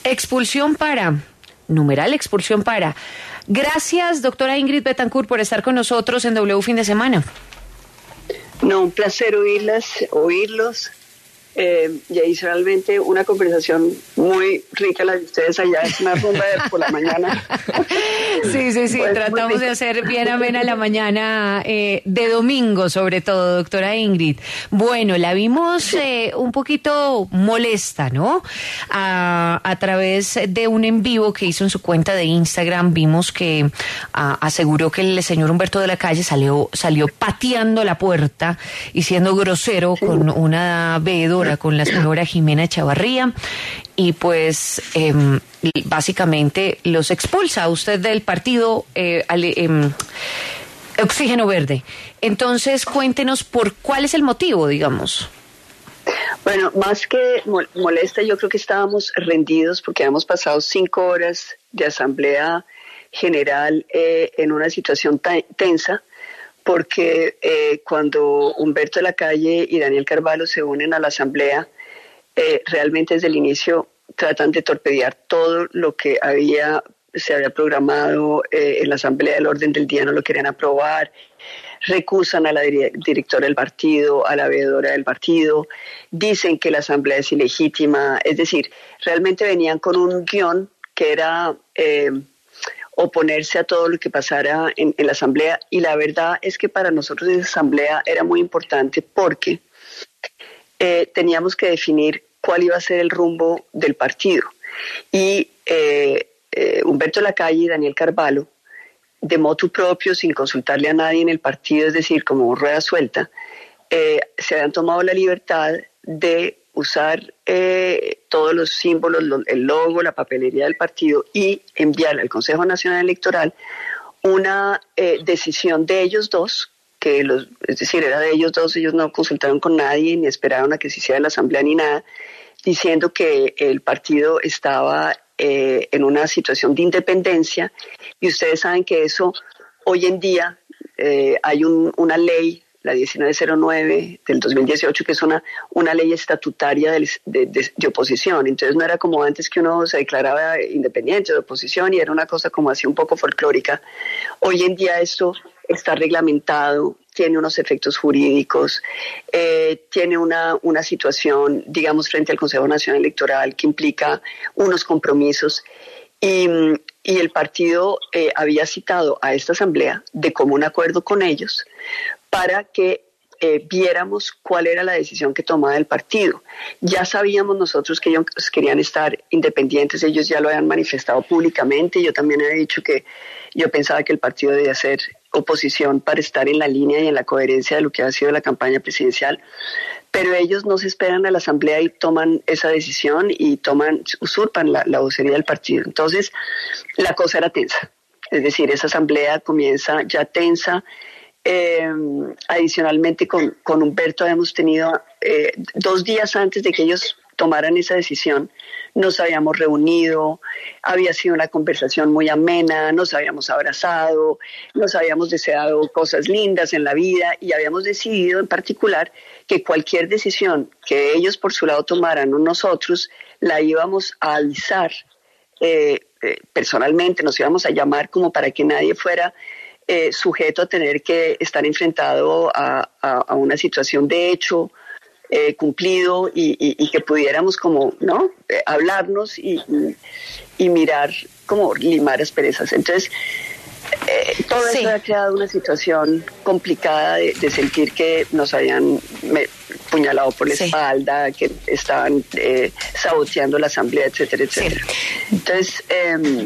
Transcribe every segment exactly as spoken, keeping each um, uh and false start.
Expulsión para, numeral expulsión para. Gracias, doctora Ingrid Betancourt, por estar con nosotros en W Fin de Semana. No, un placer oírlas, oírlos. Eh, y adicionalmente una conversación muy rica la de ustedes allá, es una rumba de por la mañana. Sí, sí, sí, pues tratamos de hacer bien amena la mañana eh, de domingo, sobre todo, doctora Ingrid. Bueno, la vimos sí. eh, un poquito molesta, ¿no? A, a través de un en vivo que hizo en su cuenta de Instagram, vimos que a, aseguró que el señor Humberto de la Calle salió, salió pateando la puerta y siendo grosero sí. con una veedora, con la señora Jimena Chavarría, y pues eh, básicamente los expulsa a usted del partido eh, eh, Oxígeno Verde. Entonces, cuéntenos por cuál es el motivo, digamos. Bueno, más que molesta, yo creo que estábamos rendidos porque habíamos pasado cinco horas de asamblea general eh, en una situación tan tensa, porque eh, cuando Humberto de la Calle y Daniel Carvalho se unen a la asamblea, eh, realmente desde el inicio tratan de torpedear todo lo que había se había programado eh, en la asamblea, del orden del día no lo querían aprobar, recusan a la dire- directora del partido, a la veedora del partido, dicen que la asamblea es ilegítima, es decir, realmente venían con un guión que era Eh, oponerse a todo lo que pasara en, en la asamblea, y la verdad es que para nosotros esa asamblea era muy importante porque eh, teníamos que definir cuál iba a ser el rumbo del partido, y eh, eh, Humberto de la Calle y Daniel Carvalho, de motu propio, sin consultarle a nadie en el partido, es decir, como rueda suelta, eh, se habían tomado la libertad de usar eh, todos los símbolos, lo, el logo, la papelería del partido, y enviar al Consejo Nacional Electoral una eh, decisión de ellos dos, que los, es decir, era de ellos dos, ellos no consultaron con nadie, ni esperaron a que se hiciera la asamblea ni nada, diciendo que el partido estaba eh, en una situación de independencia, y ustedes saben que eso hoy en día eh, hay un, una ley, la diecinueve cero nueve del dos mil dieciocho, que es una, una ley estatutaria de, de, de, de oposición. Entonces no era como antes que uno se declaraba independiente de oposición y era una cosa como así un poco folclórica. Hoy en día esto está reglamentado, tiene unos efectos jurídicos, eh, tiene una, una situación, digamos, frente al Consejo Nacional Electoral que implica unos compromisos. Y, y el partido eh, había citado a esta asamblea de común acuerdo con ellos para que eh, viéramos cuál era la decisión que tomaba el partido. Ya sabíamos nosotros que ellos querían estar independientes, ellos ya lo habían manifestado públicamente. Yo también he dicho que yo pensaba que el partido debía ser oposición para estar en la línea y en la coherencia de lo que ha sido la campaña presidencial, pero ellos no se esperan a la asamblea y toman esa decisión y toman, usurpan la, la vocería del partido. Entonces, la cosa era tensa, es decir, esa asamblea comienza ya tensa. Eh, adicionalmente con, con Humberto habíamos tenido eh, dos días antes de que ellos tomaran esa decisión, nos habíamos reunido, había sido una conversación muy amena, nos habíamos abrazado, nos habíamos deseado cosas lindas en la vida y habíamos decidido en particular que cualquier decisión que ellos por su lado tomaran o nosotros la íbamos a avisar eh, eh, personalmente, nos íbamos a llamar como para que nadie fuera Eh, sujeto a tener que estar enfrentado a, a, a una situación de hecho eh, cumplido y, y, y que pudiéramos como, ¿no? Eh, hablarnos y, y, y mirar, como limar asperezas. Entonces, eh, todo sí. Eso ha creado una situación complicada de, de sentir que nos habían me, puñalado por la sí. espalda, que estaban eh, saboteando la asamblea, etcétera, etcétera. Sí. Entonces, eh,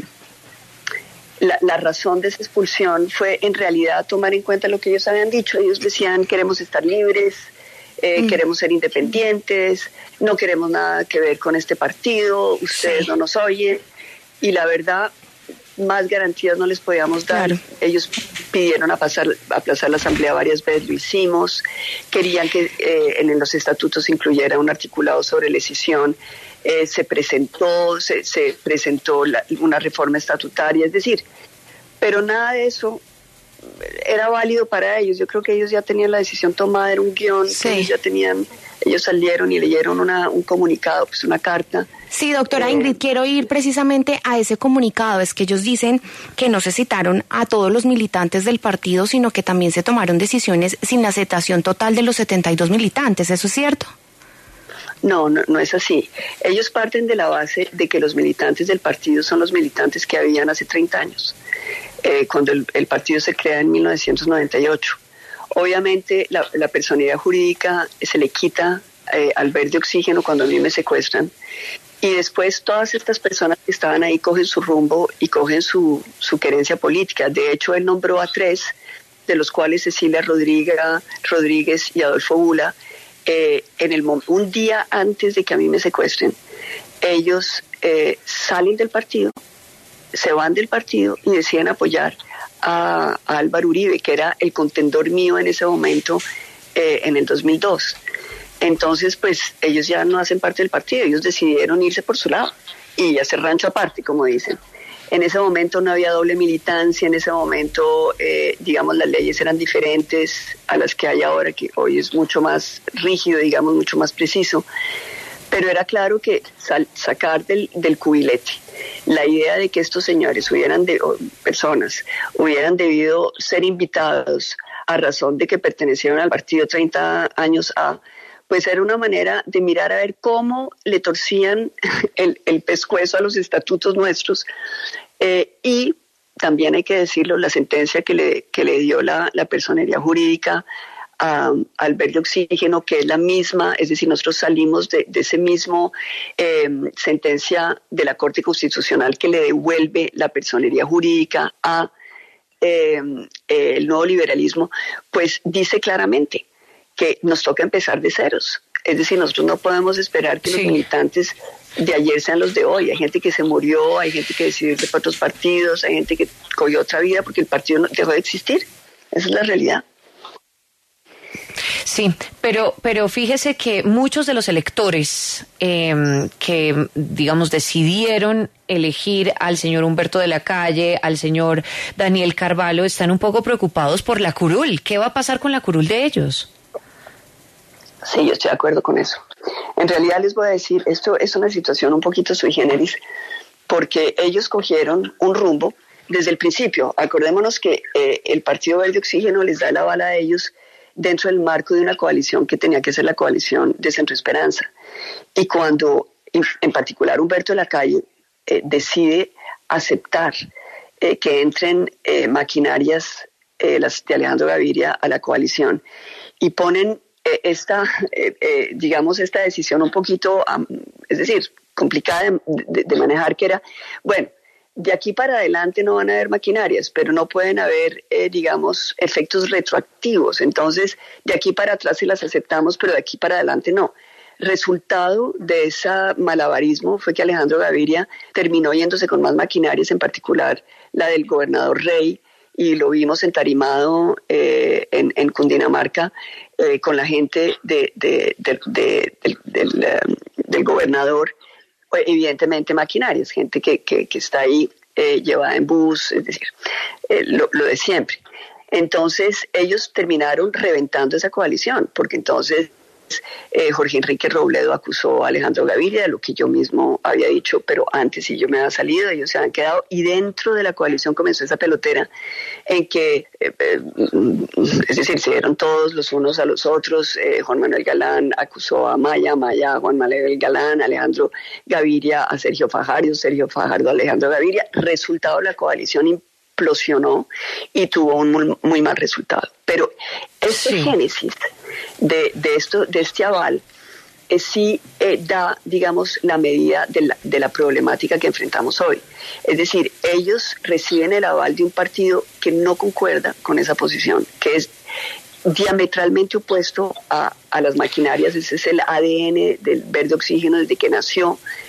La, la razón de esa expulsión fue en realidad tomar en cuenta lo que ellos habían dicho. Ellos decían: queremos estar libres, eh, mm. queremos ser independientes, no queremos nada que ver con este partido, ustedes sí. no nos oyen. Y la verdad, más garantías no les podíamos dar. Claro. Ellos pidieron a pasar, a aplazar la asamblea varias veces, lo hicimos. Querían que eh, en los estatutos incluyera un articulado sobre la escisión. Eh, se presentó, se, se presentó la, una reforma estatutaria, es decir, pero nada de eso era válido para ellos. Yo creo que ellos ya tenían la decisión tomada, era un guión, sí. ellos ya tenían, ellos salieron y leyeron una, un comunicado, pues una carta. Sí, doctora Ingrid, quiero ir precisamente a ese comunicado. Es que ellos dicen que no se citaron a todos los militantes del partido, sino que también se tomaron decisiones sin la aceptación total de los setenta y dos militantes. ¿Eso es cierto? No, no, no es así. Ellos parten de la base de que los militantes del partido son los militantes que habían hace treinta años, eh, cuando el, el partido se crea en mil novecientos noventa y ocho. Obviamente la, la personalidad jurídica se le quita eh, al verde oxígeno cuando a mí me secuestran. Y después todas estas personas que estaban ahí cogen su rumbo y cogen su, su querencia política. De hecho, él nombró a tres, de los cuales Cecilia Rodríguez, Rodríguez y Adolfo Bula, eh, en el, un día antes de que a mí me secuestren, ellos eh, salen del partido, se van del partido y deciden apoyar a, a Álvaro Uribe, que era el contendor mío en ese momento, eh, en el dos mil dos. Entonces, pues, ellos ya no hacen parte del partido, ellos decidieron irse por su lado y hacer rancho aparte, como dicen. En ese momento no había doble militancia, en ese momento, eh, digamos, las leyes eran diferentes a las que hay ahora, que hoy es mucho más rígido, digamos, mucho más preciso. Pero era claro que sal, sacar del, del cubilete la idea de que estos señores hubieran, de, o personas, hubieran debido ser invitados a razón de que pertenecieron al partido treinta años a... pues era una manera de mirar a ver cómo le torcían el, el pescuezo a los estatutos nuestros. Eh, y también hay que decirlo, la sentencia que le, que le dio la, la personería jurídica a, al verde oxígeno, que es la misma, es decir, nosotros salimos de, de ese mismo eh, sentencia de la Corte Constitucional que le devuelve la personería jurídica a eh, eh, el nuevo liberalismo, pues dice claramente que nos toca empezar de ceros. Es decir, nosotros no podemos esperar que sí. los militantes de ayer sean los de hoy. Hay gente que se murió, hay gente que decidió irse para otros partidos, hay gente que cogió otra vida porque el partido no, dejó de existir. Esa es la realidad. Sí, pero, pero fíjese que muchos de los electores eh, que, digamos, decidieron elegir al señor Humberto de la Calle, al señor Daniel Carvalho, están un poco preocupados por la curul. ¿Qué va a pasar con la curul de ellos? Sí, yo estoy de acuerdo con eso. En realidad les voy a decir, esto es una situación un poquito sui generis, porque ellos cogieron un rumbo desde el principio. Acordémonos que eh, el Partido Verde Oxígeno les da la bala a ellos dentro del marco de una coalición que tenía que ser la coalición de Centro Esperanza. Y cuando, en particular, Humberto de la Calle eh, decide aceptar eh, que entren eh, maquinarias, eh, las de Alejandro Gaviria, a la coalición, y ponen esta, eh, eh, digamos, esta decisión un poquito, um, es decir, complicada de, de, de manejar, que era, bueno, de aquí para adelante no van a haber maquinarias, pero no pueden haber, eh, digamos, efectos retroactivos. Entonces, de aquí para atrás sí las aceptamos, pero de aquí para adelante no. Resultado de ese malabarismo fue que Alejandro Gaviria terminó yéndose con más maquinarias, en particular la del gobernador Rey, y lo vimos entarimado eh, en, en Cundinamarca eh, con la gente de, de, de, de, de, del, um, del gobernador, evidentemente maquinarias, gente que, que, que está ahí eh, llevada en bus, es decir, eh, lo, lo de siempre. Entonces ellos terminaron reventando esa coalición, porque entonces eh, Jorge Enrique Robledo acusó a Alejandro Gaviria de lo que yo mismo había dicho, pero antes si yo me había salido, ellos se habían quedado, y dentro de la coalición comenzó esa pelotera en que, eh, eh, es decir, se dieron todos los unos a los otros. eh, Juan Manuel Galán acusó a Maya, Maya a Juan Manuel Galán, Alejandro Gaviria a Sergio Fajardo, Sergio Fajardo a Alejandro Gaviria. Resultado, la coalición implosionó y tuvo un muy, muy mal resultado. Pero este sí. génesis de, de, esto, de este aval eh, sí eh, da, digamos, la medida de la, de la problemática que enfrentamos hoy. Es decir, ellos reciben el aval de un partido que no concuerda con esa posición, que es diametralmente opuesto a, a las maquinarias. Ese es el A D N del Verde Oxígeno desde que nació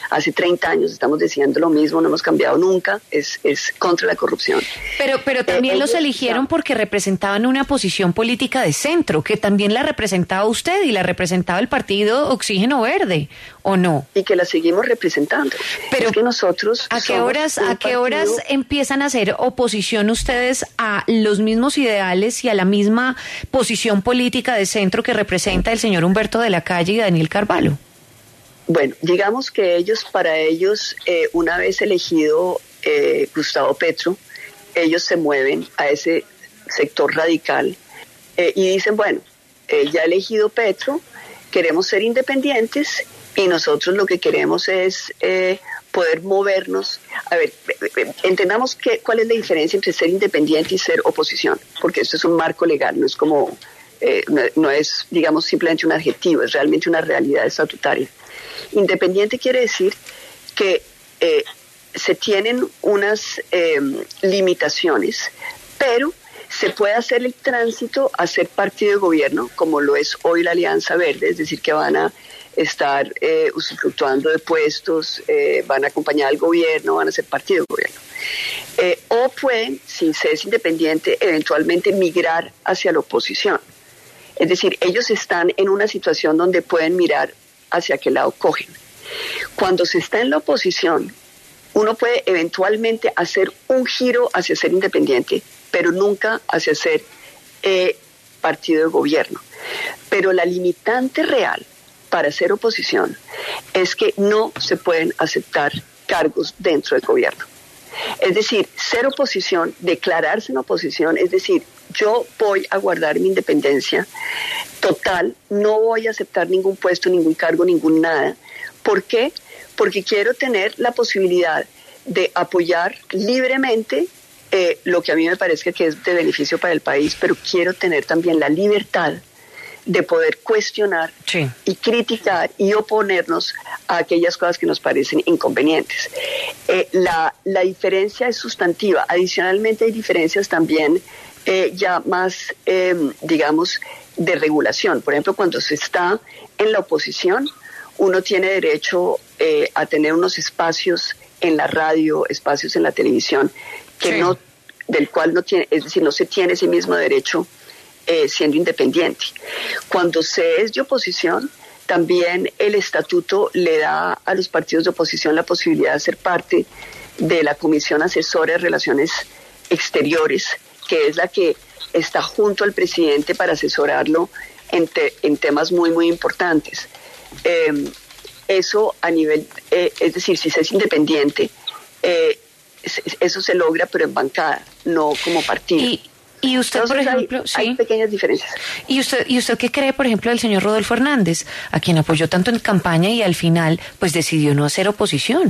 Hace treinta años estamos diciendo lo mismo, no hemos cambiado nunca, es, es contra la corrupción. Pero, pero también eh, los eligieron no. porque representaban una posición política de centro, que también la representaba usted y la representaba el partido Oxígeno Verde, ¿o no? Y que la seguimos representando. Pero es que nosotros ¿a qué horas, a qué horas empiezan a hacer oposición ustedes a los mismos ideales y a la misma posición política de centro que representa el señor Humberto de la Calle y Daniel Carvalho? Bueno, digamos que ellos, para ellos, eh, una vez elegido eh, Gustavo Petro, ellos se mueven a ese sector radical eh, y dicen, bueno, eh, ya elegido Petro, queremos ser independientes y nosotros lo que queremos es eh, poder movernos. A ver, entendamos que, cuál es la diferencia entre ser independiente y ser oposición, porque esto es un marco legal, no es como... Eh, no, no es, digamos, simplemente un adjetivo, es realmente una realidad estatutaria. Independiente quiere decir que eh, se tienen unas eh, limitaciones, pero se puede hacer el tránsito a ser partido de gobierno, como lo es hoy la Alianza Verde, es decir, que van a estar eh, usufructuando de puestos, eh, van a acompañar al gobierno, van a ser partido de gobierno. Eh, o pueden, sin ser independiente, eventualmente migrar hacia la oposición. Es decir, ellos están en una situación donde pueden mirar hacia qué lado cogen. Cuando se está en la oposición, uno puede eventualmente hacer un giro hacia ser independiente, pero nunca hacia ser eh, partido de gobierno. Pero la limitante real para ser oposición es que no se pueden aceptar cargos dentro del gobierno. Es decir, ser oposición, declararse en oposición, es decir, yo voy a guardar mi independencia total, no voy a aceptar ningún puesto, ningún cargo, ningún nada. ¿Por qué? Porque quiero tener la posibilidad de apoyar libremente eh, lo que a mí me parece que es de beneficio para el país, pero quiero tener también la libertad de poder cuestionar sí. y criticar y oponernos a aquellas cosas que nos parecen inconvenientes. Eh, la, la diferencia es sustantiva. Adicionalmente hay diferencias también eh, ya más, eh, digamos, de regulación. Por ejemplo, cuando se está en la oposición, uno tiene derecho eh, a tener unos espacios en la radio, espacios en la televisión, que sí. no, del cual no tiene, es decir, no se tiene ese mismo derecho Eh, siendo independiente. Cuando se es de oposición, también el estatuto le da a los partidos de oposición la posibilidad de ser parte de la Comisión Asesora de Relaciones Exteriores, que es la que está junto al presidente para asesorarlo en, te, en temas muy, muy importantes. Eh, eso a nivel, eh, es decir, si se es independiente, eh, eso se logra, pero en bancada, no como partido. Y Y usted, Entonces, por ejemplo, hay, sí. hay pequeñas diferencias. ¿Y usted, ¿Y usted qué cree, por ejemplo, del señor Rodolfo Hernández, a quien apoyó tanto en campaña y al final, pues decidió no hacer oposición?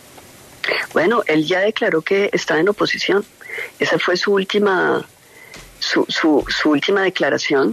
Bueno, él ya declaró que está en oposición. Esa fue su última, su, su, su última declaración.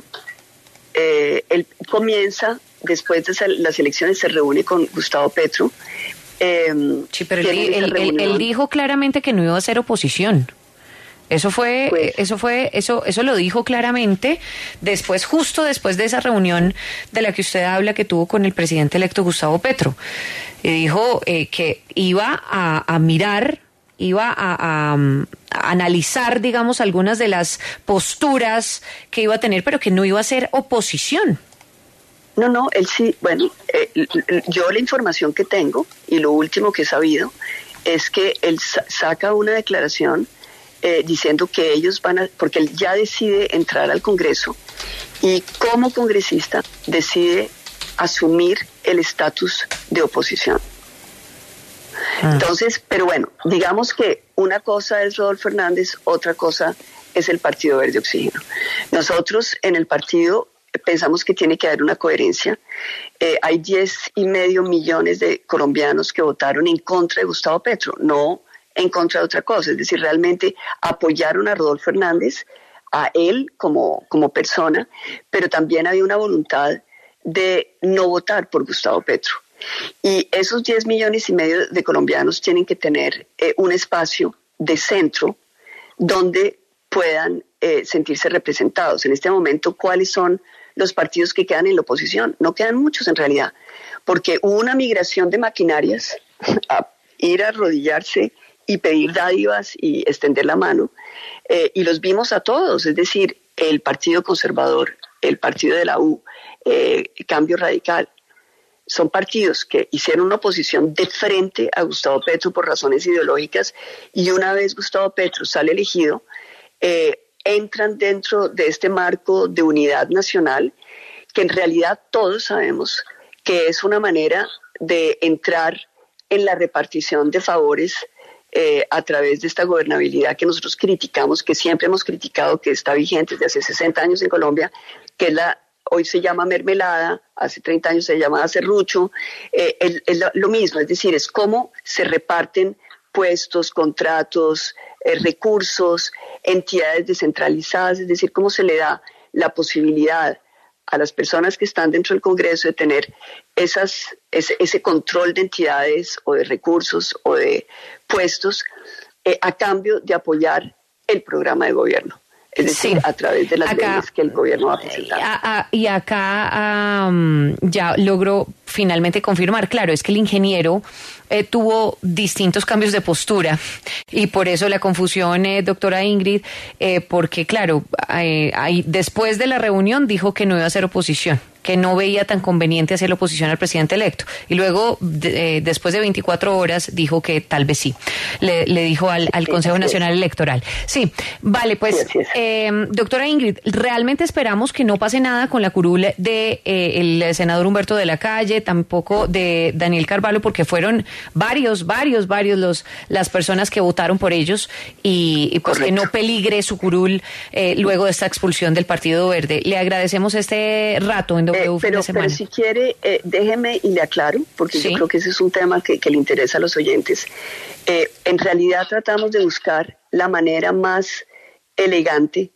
Eh, él comienza, después de las elecciones, se reúne con Gustavo Petro. Eh, sí, pero él, él, él, él dijo claramente que no iba a hacer oposición. Eso fue, pues, eso fue, eso, eso lo dijo claramente después, justo después de esa reunión de la que usted habla que tuvo con el presidente electo Gustavo Petro. Y dijo eh, que iba a, a mirar, iba a, a, a analizar, digamos, algunas de las posturas que iba a tener, pero que no iba a ser oposición. No, no, él sí, bueno, eh, yo la información que tengo y lo último que he sabido es que él saca una declaración Eh, diciendo que ellos van a, porque él ya decide entrar al Congreso y como congresista decide asumir el estatus de oposición. Ah. Entonces, pero bueno, digamos que una cosa es Rodolfo Hernández, otra cosa es el Partido Verde Oxígeno. Nosotros en el partido pensamos que tiene que haber una coherencia. Eh, hay diez y medio millones de colombianos que votaron en contra de Gustavo Petro, no en contra de otra cosa, es decir, realmente apoyaron a Rodolfo Hernández, a él como, como persona, pero también había una voluntad de no votar por Gustavo Petro. Y esos diez millones y medio de colombianos tienen que tener eh, un espacio de centro donde puedan eh, sentirse representados. En este momento, ¿cuáles son los partidos que quedan en la oposición? No quedan muchos en realidad, porque hubo una migración de maquinarias a ir a arrodillarse y pedir dádivas y extender la mano, eh, y los vimos a todos, es decir, el Partido Conservador, el Partido de la U, eh, Cambio Radical, son partidos que hicieron una oposición de frente a Gustavo Petro por razones ideológicas, y una vez Gustavo Petro sale elegido, eh, entran dentro de este marco de unidad nacional, que en realidad todos sabemos que es una manera de entrar en la repartición de favores eh, a través de esta gobernabilidad que nosotros criticamos, que siempre hemos criticado, que está vigente desde hace sesenta años en Colombia, que es la, hoy se llama mermelada, hace treinta años se llamaba serrucho, eh, es, es lo mismo, es decir, es cómo se reparten puestos, contratos, eh, recursos, entidades descentralizadas, es decir, cómo se le da la posibilidad a las personas que están dentro del Congreso de tener esas, ese, ese control de entidades o de recursos o de puestos eh, a cambio de apoyar el programa de gobierno. Es decir, sí, a través de las acá, leyes que el gobierno va a presentar. A, a, y acá um, ya logró finalmente confirmar, claro, es que el ingeniero eh, tuvo distintos cambios de postura y por eso la confusión, eh, doctora Ingrid, eh, porque claro, eh, ahí, después de la reunión dijo que no iba a hacer oposición, que no veía tan conveniente hacer la oposición al presidente electo. Y luego, de, eh, después de veinticuatro horas, dijo que tal vez sí. Le, le dijo al, al Consejo Nacional Electoral. Sí, vale, pues, eh, doctora Ingrid, realmente esperamos que no pase nada con la curul de eh, el senador Humberto de la Calle, tampoco de Daniel Carvalho, porque fueron varios, varios, varios los las personas que votaron por ellos y, y pues Correcto. Que no peligre su curul eh, luego de esta expulsión del Partido Verde. Le agradecemos este rato en Eh, pero, pero si quiere, eh, déjeme y le aclaro, porque ¿Sí? yo creo que ese es un tema que, que le interesa a los oyentes. Eh, en realidad tratamos de buscar la manera más elegante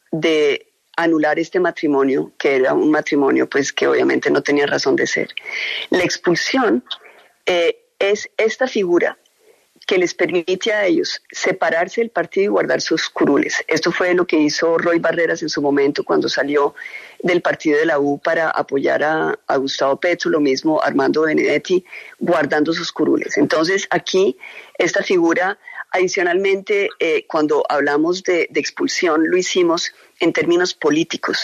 de anular este matrimonio, que era un matrimonio pues que obviamente no tenía razón de ser. La expulsión eh, es esta figura que les permite a ellos separarse del partido y guardar sus curules. Esto fue lo que hizo Roy Barreras en su momento cuando salió del partido de la U para apoyar a, a Gustavo Petro, lo mismo Armando Benedetti, guardando sus curules. Entonces aquí esta figura, adicionalmente, eh, cuando hablamos de, de expulsión, lo hicimos en términos políticos,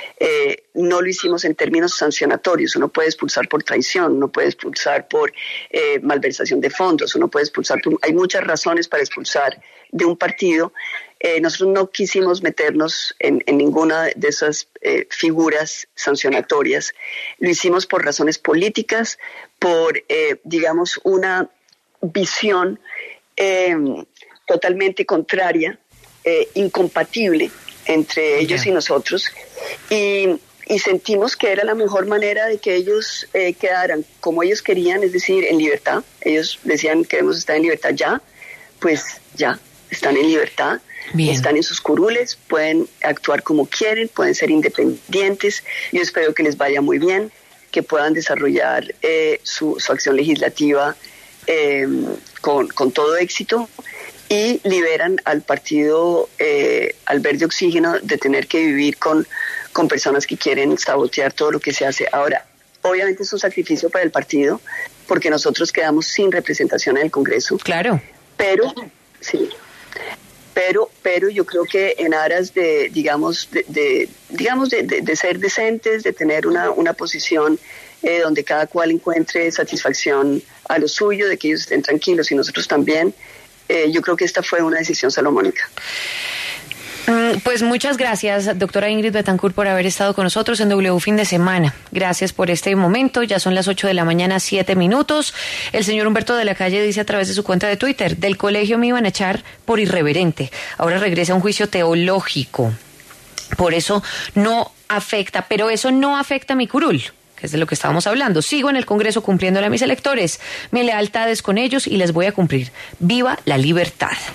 eh, no lo hicimos en términos sancionatorios. Uno puede expulsar por traición, uno puede expulsar por eh, malversación de fondos, uno puede expulsar por, hay muchas razones para expulsar de un partido. Eh, nosotros no quisimos meternos en, en ninguna de esas eh, figuras sancionatorias. Lo hicimos por razones políticas, por, eh, digamos, una visión eh, totalmente contraria, eh, incompatible entre ellos yeah. y nosotros, y, y sentimos que era la mejor manera de que ellos eh, quedaran como ellos querían, es decir, en libertad. Ellos decían queremos estar en libertad ya, pues ya, están en libertad, Bien. Están en sus curules, pueden actuar como quieren, pueden ser independientes. Yo espero que les vaya muy bien, que puedan desarrollar eh, su, su acción legislativa eh, con, con todo éxito, y liberan al partido, eh, al Verde Oxígeno, de tener que vivir con, con personas que quieren sabotear todo lo que se hace. Ahora, obviamente es un sacrificio para el partido, porque nosotros quedamos sin representación en el Congreso. Claro. Pero, sí, pero, pero yo creo que en aras de, digamos, de, de digamos, de, de, de ser decentes, de tener una, una posición eh, donde cada cual encuentre satisfacción a lo suyo, de que ellos estén tranquilos y nosotros también, Eh, yo creo que esta fue una decisión salomónica. Pues muchas gracias, doctora Ingrid Betancourt, por haber estado con nosotros en W Fin de Semana. Gracias por este momento. Ya son las ocho de la mañana, siete minutos. El señor Humberto de la Calle dice a través de su cuenta de Twitter: del colegio me iban a echar por irreverente. Ahora regresa a un juicio teológico. Por eso no afecta, pero eso no afecta a mi curul, que es de lo que estábamos hablando. Sigo en el Congreso cumpliéndole a mis electores. Mi lealtad es con ellos y les voy a cumplir. ¡Viva la libertad!